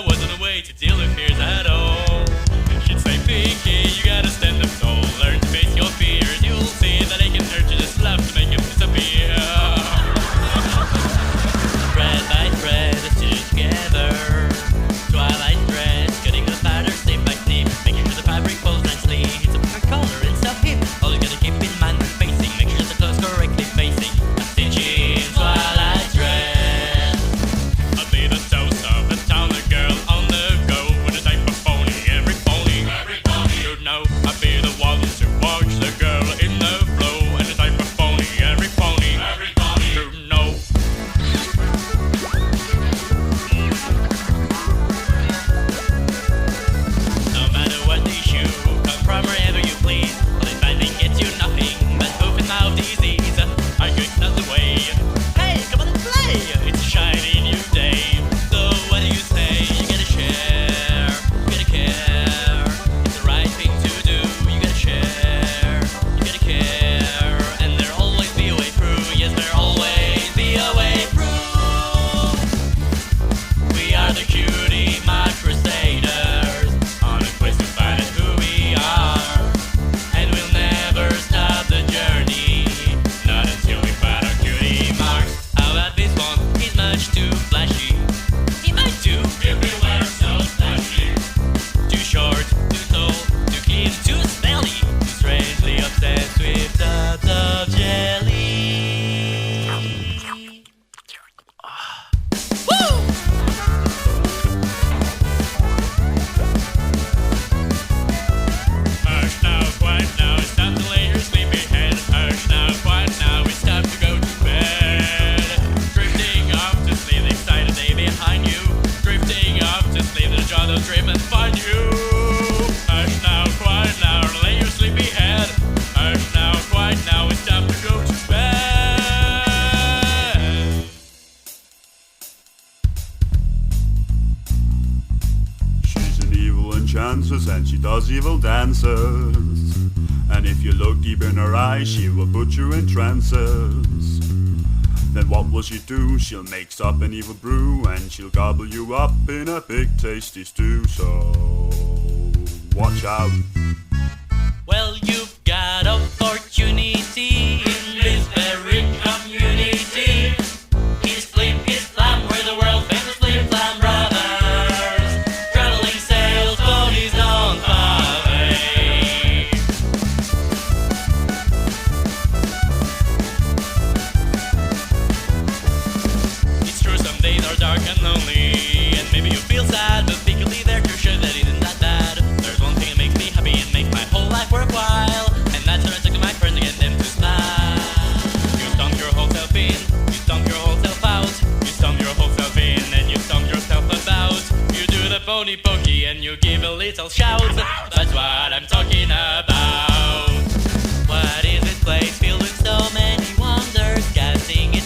wasn't a way to deal with fears at all. She'd say, Pinky, you gotta stand up tall, learn to face your fears. You'll see that they can hurt you just love to make them disappear. Thread by thread, stitched together. Twilight thread, cutting the pattern step by step, making sure the fabric folds nicely. It's a perfect color and stuff hip. All you gotta keep in mind when facing, make sure the clothes correctly facing. A stitch in twilight thread. I'll be the toast of the town, the girl on the go with a type of phony, every pony. You know, I'll be the one to watch the girl in the flow and the type of phony, every pony. You know. No matter what issue, come from wherever you please. All this finding gets you nothing but open mouth disease. Arguing's not the way. Hey, come on and play! It's a shiny new day. So what do you say? You gotta share, you gotta care. It's the right thing to do. You gotta share, you gotta care. And there'll always be a way through. Yes, there'll always be a way through. We are the cutie mark crusaders on a quest to find out who we are. And we'll never stop the journey, not until we find our cutie marks. How about this one? He's much too flashy. He might do everywhere so flashy. Too short, too tall, too clean, too smelly, too strangely obsessed with tubs of jelly. Woo! Hush now, quiet now, it's time to lay your sleepy head. Hush now, quiet now, it's time to go to bed. Drifting off to sleep, the excited day behind you. Drifting off to sleep, the jaw will dream and find you. Hush now, quiet now, lay your sleepy head. Hush now, quiet now, it's time to go to bed. She's an evil enchantress and she does evil dances. And if you look deep in her eyes, she will put you in trances. Then what will she do? She'll mix up an evil brew and she'll gobble you up in a big tasty stew. So watch out. Well, you've got opportunity in this very community. He's Flip, he's Flam, we're the world famous Flip Flam brothers. Traveling sales ponies on Pave. It's true, some days are dark and lonely, and maybe you feel sad, but secretly they're crucial that it isn't that bad. There's one thing that makes me happy and makes my whole life worthwhile, and that's when I talk to my friends and get them to smile. You stomp your whole self in, you stomp your whole self out, you stomp your whole self in, and you stomp yourself about. You do the pony pokey and you give a little shout. That's what I'm talking about. What is this place filled with so many wonders, casting